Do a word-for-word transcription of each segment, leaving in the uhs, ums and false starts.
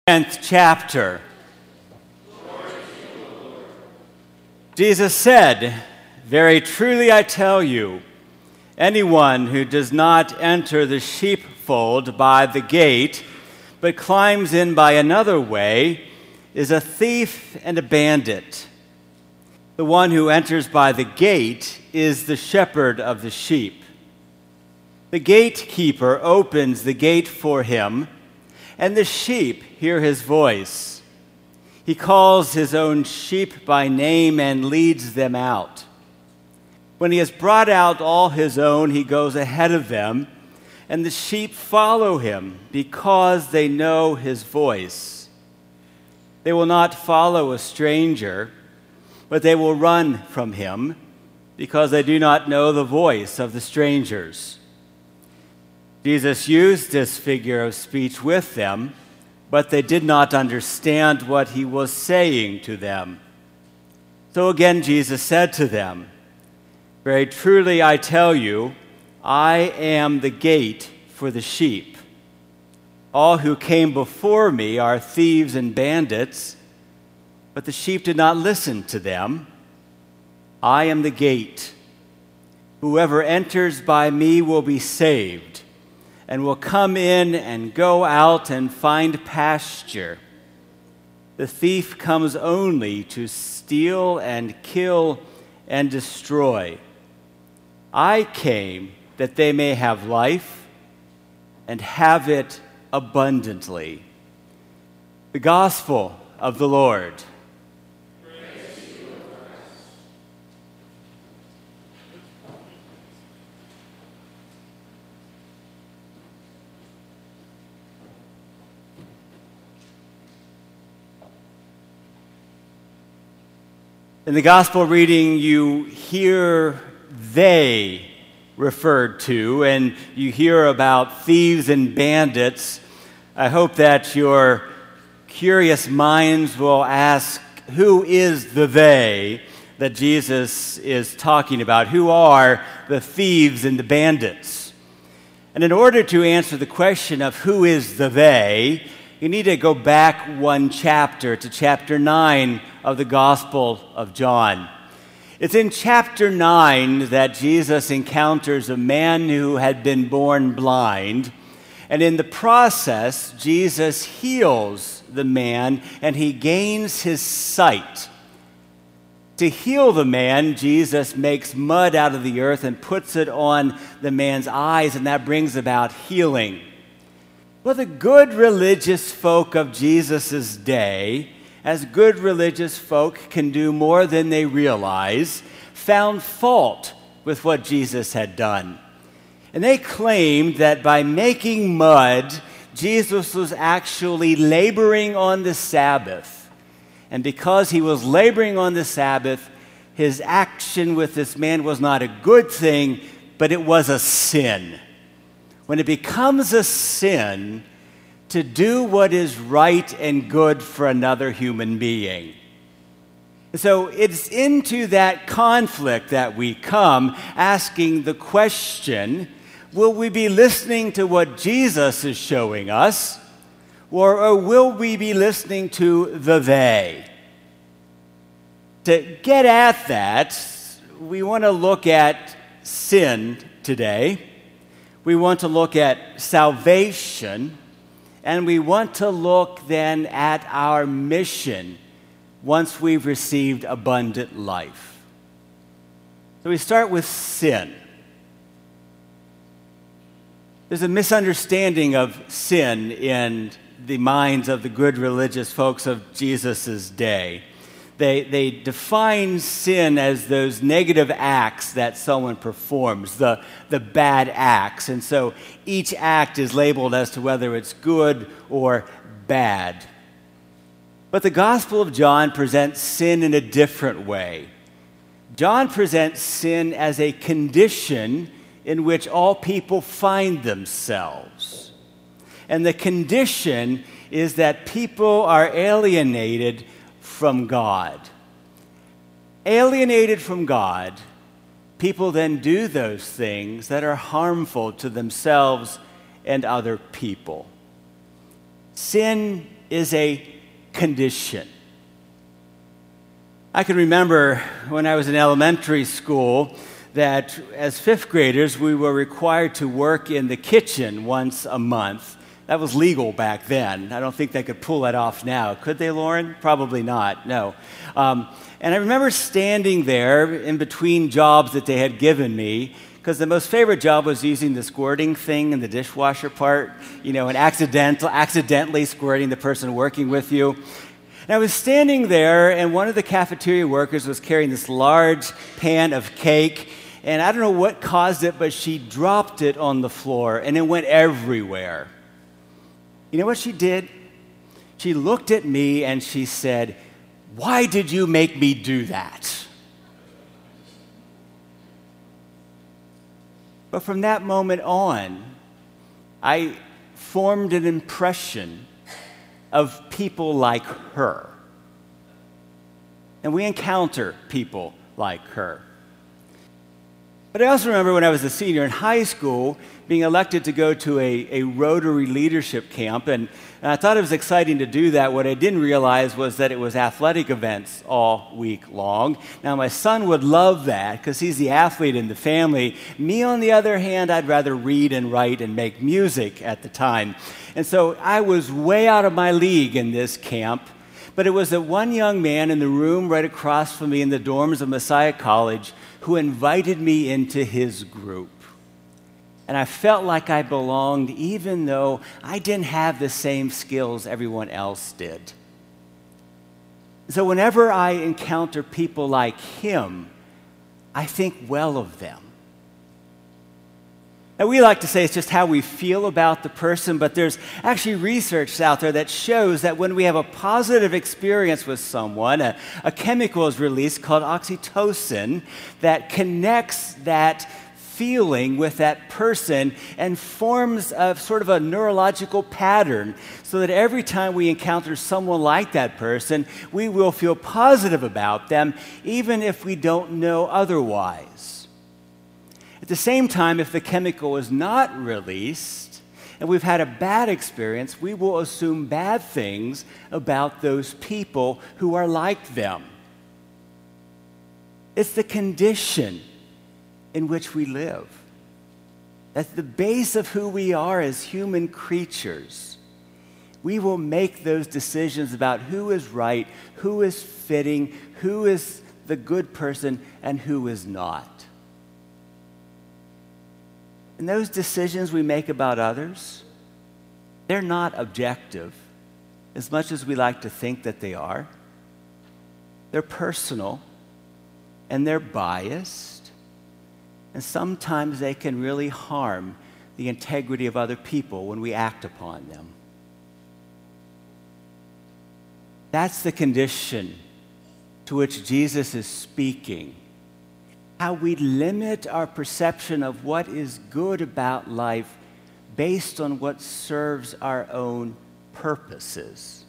tenth chapter. Jesus said, "Very truly I tell you, anyone who does not enter the sheepfold by the gate, but climbs in by another way, is a thief and a bandit. The one who enters by the gate is the shepherd of the sheep. The gatekeeper opens the gate for him, and the sheep hear his voice. He calls his own sheep by name and leads them out. When he has brought out all his own, he goes ahead of them, and the sheep follow him because they know his voice. They will not follow a stranger, but they will run from him because they do not know the voice of the strangers." Jesus used this figure of speech with them, but they did not understand what he was saying to them. So again Jesus said to them, "Very truly I tell you, I am the gate for the sheep. All who came before me are thieves and bandits, but the sheep did not listen to them. I am the gate. Whoever enters by me will be saved, and will come in and go out and find pasture. The thief comes only to steal and kill and destroy. I came that they may have life and have it abundantly." The Gospel of the Lord. In the gospel reading, you hear "they" referred to, and you hear about thieves and bandits. I hope that your curious minds will ask, who is the "they" that Jesus is talking about? Who are the thieves and the bandits? And in order to answer the question of who is the "they," you need to go back one chapter to chapter nine of the Gospel of John. It's in chapter nine that Jesus encounters a man who had been born blind, and in the process, Jesus heals the man and he gains his sight. To heal the man, Jesus makes mud out of the earth and puts it on the man's eyes, and that brings about healing. Well, the good religious folk of Jesus' day, as good religious folk can do more than they realize, found fault with what Jesus had done. And they claimed that by making mud, Jesus was actually laboring on the Sabbath. And because he was laboring on the Sabbath, his action with this man was not a good thing, but it was a sin. When it becomes a sin to do what is right and good for another human being. So it's into that conflict that we come, asking the question, will we be listening to what Jesus is showing us, or, or will we be listening to the "they"? To get at that, we want to look at sin today. We want to look at salvation. And we want to look then at our mission once we've received abundant life. So we start with sin. There's a misunderstanding of sin in the minds of the good religious folks of Jesus' day. They, they define sin as those negative acts that someone performs, the, the bad acts. And so each act is labeled as to whether it's good or bad. But the Gospel of John presents sin in a different way. John presents sin as a condition in which all people find themselves. And the condition is that people are alienated from God. Alienated from God, people then do those things that are harmful to themselves and other people. Sin is a condition. I can remember when I was in elementary school that as fifth graders, we were required to work in the kitchen once a month. That was legal back then. I don't think they could pull that off now. Could they, Lauren? Probably not, no. Um, and I remember standing there in between jobs that they had given me, because the most favorite job was using the squirting thing in the dishwasher part, you know, and accidental, accidentally squirting the person working with you. And I was standing there, and one of the cafeteria workers was carrying this large pan of cake, and I don't know what caused it, but she dropped it on the floor, and it went everywhere. You know what she did? She looked at me and she said, "Why did you make me do that?" But from that moment on, I formed an impression of people like her. And we encounter people like her. But I also remember when I was a senior in high school, being elected to go to a, a Rotary leadership camp, and, and I thought it was exciting to do that. What I didn't realize was that it was athletic events all week long. Now, my son would love that because he's the athlete in the family. Me, on the other hand, I'd rather read and write and make music at the time. And so I was way out of my league in this camp. But it was that one young man in the room right across from me in the dorms of Messiah College who invited me into his group. And I felt like I belonged even though I didn't have the same skills everyone else did. So whenever I encounter people like him, I think well of them. Now, we like to say it's just how we feel about the person, but there's actually research out there that shows that when we have a positive experience with someone, a, a chemical is released called oxytocin that connects that feeling with that person and forms a sort of a neurological pattern so that every time we encounter someone like that person, we will feel positive about them, even if we don't know otherwise. At the same time, if the chemical is not released and we've had a bad experience, we will assume bad things about those people who are like them. It's the condition in which we live. That's the base of who we are as human creatures. We will make those decisions about who is right, who is fitting, who is the good person, and who is not. And those decisions we make about others, they're not objective, as much as we like to think that they are. They're personal, and they're biased, and sometimes they can really harm the integrity of other people when we act upon them. That's the condition to which Jesus is speaking. How we limit our perception of what is good about life based on what serves our own purposes.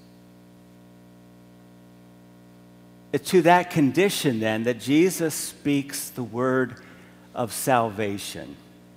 It's to that condition, then, that Jesus speaks the word of salvation.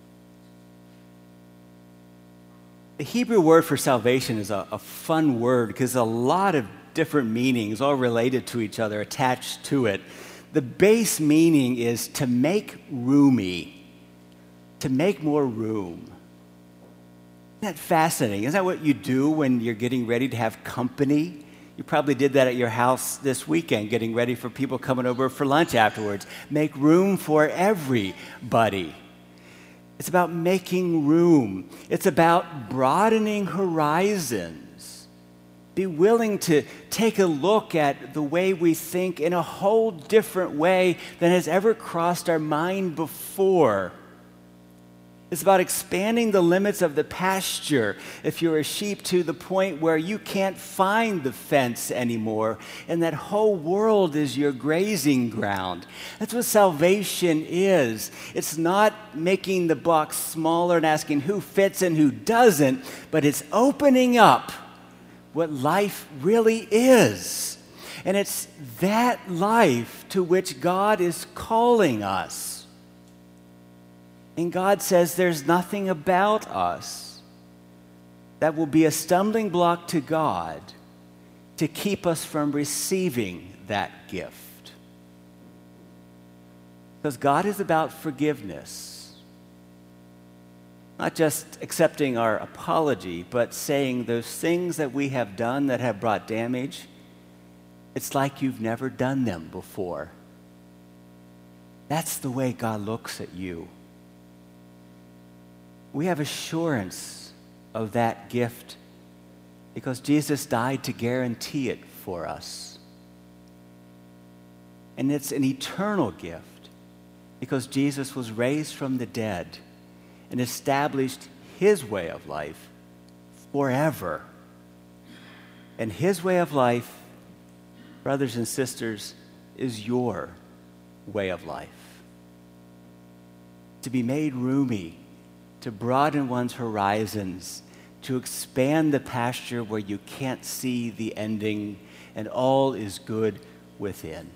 The Hebrew word for salvation is a, a fun word because a lot of different meanings, all related to each other, attached to it. The base meaning is to make roomy, to make more room. Isn't that fascinating? Isn't that what you do when you're getting ready to have company? You probably did that at your house this weekend, getting ready for people coming over for lunch afterwards. Make room for everybody. It's about making room. It's about broadening horizons. Be willing to take a look at the way we think in a whole different way than has ever crossed our mind before. It's about expanding the limits of the pasture if you're a sheep to the point where you can't find the fence anymore, and that whole world is your grazing ground. That's what salvation is. It's not making the box smaller and asking who fits and who doesn't, but it's opening up what life really is. And it's that life to which God is calling us. And God says there's nothing about us that will be a stumbling block to God to keep us from receiving that gift. Because God is about forgiveness. Not just accepting our apology, but saying those things that we have done that have brought damage, it's like you've never done them before. That's the way God looks at you. We have assurance of that gift because Jesus died to guarantee it for us. And it's an eternal gift because Jesus was raised from the dead and established his way of life forever. And his way of life, brothers and sisters, is your way of life. To be made roomy, to broaden one's horizons, to expand the pasture where you can't see the ending and all is good within.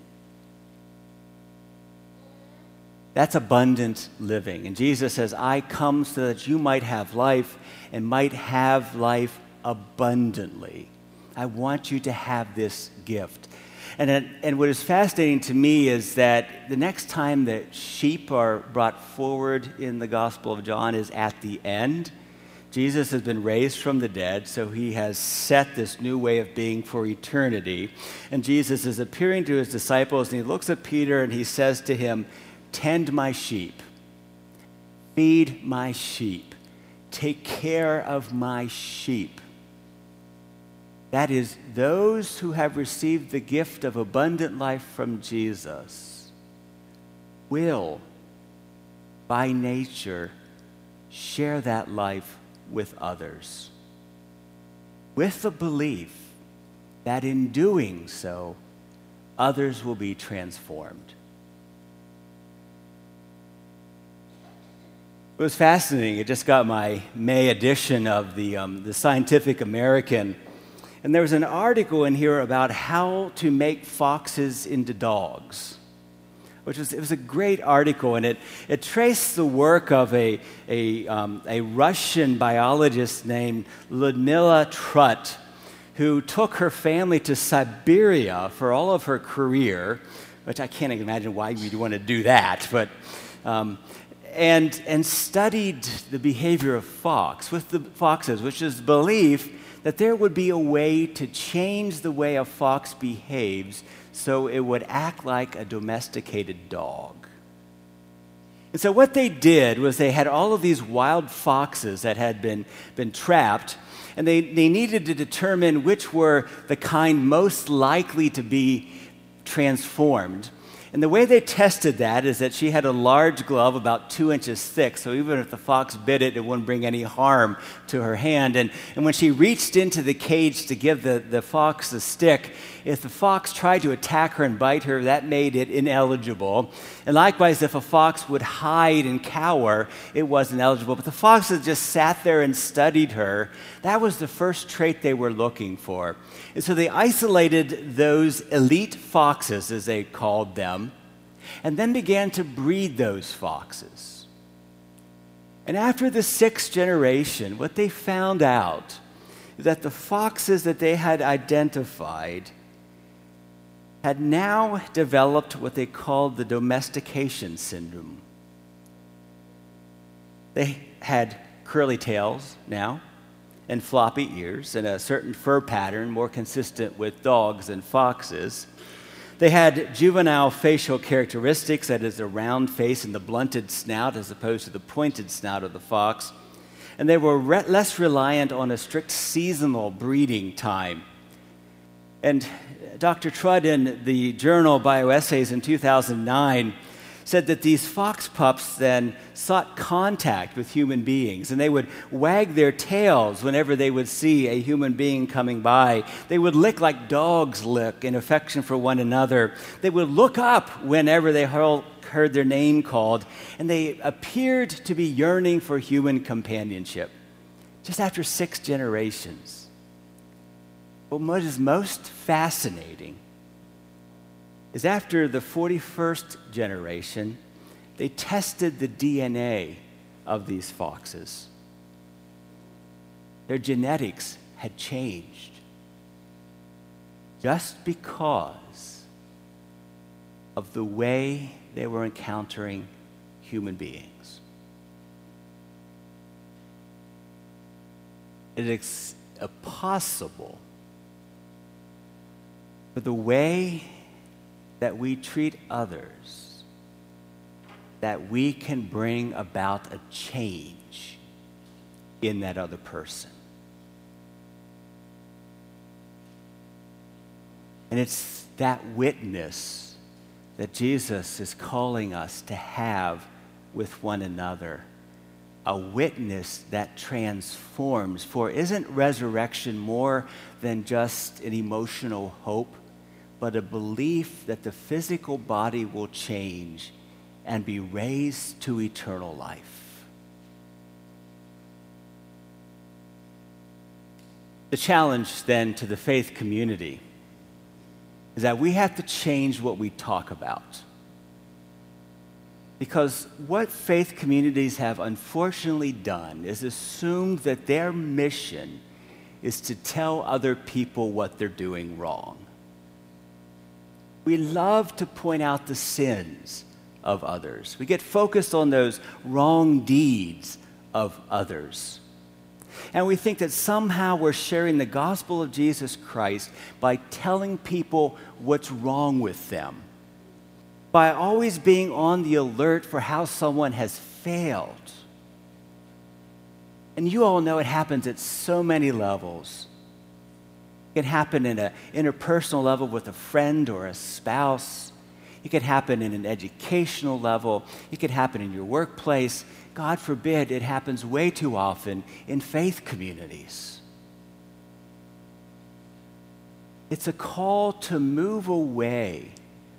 That's abundant living. And Jesus says, I come so that you might have life and might have life abundantly. I want you to have this gift. And, it, and what is fascinating to me is that the next time that sheep are brought forward in the Gospel of John is at the end. Jesus has been raised from the dead, so he has set this new way of being for eternity. And Jesus is appearing to his disciples, and he looks at Peter and he says to him, tend my sheep, feed my sheep, take care of my sheep. That is, those who have received the gift of abundant life from Jesus will, by nature, share that life with others, with the belief that in doing so, others will be transformed. It was fascinating. It just got my May edition of the, um, the Scientific American. And there was an article in here about how to make foxes into dogs, which was, it was a great article. And it, it traced the work of a, a, um, a Russian biologist named Ludmila Trut, who took her family to Siberia for all of her career, which I can't imagine why you'd want to do that, but... Um, And, and studied the behavior of fox with the foxes, which is the belief that there would be a way to change the way a fox behaves so it would act like a domesticated dog. And so what they did was they had all of these wild foxes that had been, been trapped, and they, they needed to determine which were the kind most likely to be transformed. And the way they tested that is that she had a large glove about two inches thick, so even if the fox bit it, it wouldn't bring any harm to her hand. And, and when she reached into the cage to give the, the fox the stick, if the fox tried to attack her and bite her, that made it ineligible. And likewise, if a fox would hide and cower, it wasn't eligible. But the fox that just sat there and studied her, that was the first trait they were looking for. And so they isolated those elite foxes, as they called them, and then began to breed those foxes. And after the sixth generation, what they found out is that the foxes that they had identified had now developed what they called the domestication syndrome. They had curly tails now, and floppy ears, and a certain fur pattern more consistent with dogs and foxes. They had juvenile facial characteristics, that is, a round face and the blunted snout as opposed to the pointed snout of the fox. And they were re- less reliant on a strict seasonal breeding time. And Doctor Trud, in the journal Bioessays in two thousand nine, said that these fox pups then sought contact with human beings, and they would wag their tails whenever they would see a human being coming by. They would lick like dogs lick in affection for one another. They would look up whenever they heard their name called, and they appeared to be yearning for human companionship, just after six generations. But what is most fascinating is after the forty-first generation, they tested the D N A of these foxes. Their genetics had changed. just because of the way they were encountering human beings. It is possible for the way that we treat others that we can bring about a change in that other person. And it's that witness that Jesus is calling us to have with one another, a witness that transforms. For isn't resurrection more than just an emotional hope, but a belief that the physical body will change and be raised to eternal life? The challenge then to the faith community is that we have to change what we talk about. Because what faith communities have unfortunately done is assumed that their mission is to tell other people what they're doing wrong. We love to point out the sins of others. We get focused on those wrong deeds of others. And we think that somehow we're sharing the gospel of Jesus Christ by telling people what's wrong with them, by always being on the alert for how someone has failed. And you all know it happens at so many levels. It can happen in an interpersonal level with a friend or a spouse. It could happen in an educational level. It could happen in your workplace. God forbid, it happens way too often in faith communities. It's a call to move away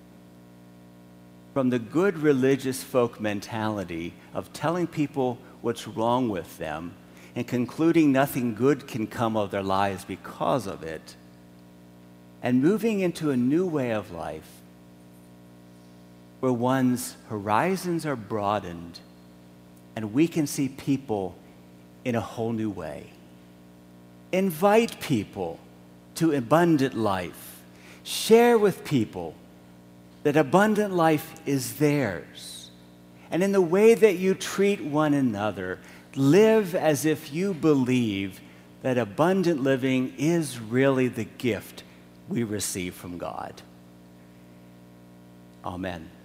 from the good religious folk mentality of telling people what's wrong with them and concluding nothing good can come of their lives because of it, and moving into a new way of life where one's horizons are broadened and we can see people in a whole new way. Invite people to abundant life. Share with people that abundant life is theirs. And in the way that you treat one another, live as if you believe that abundant living is really the gift we receive from God. Amen.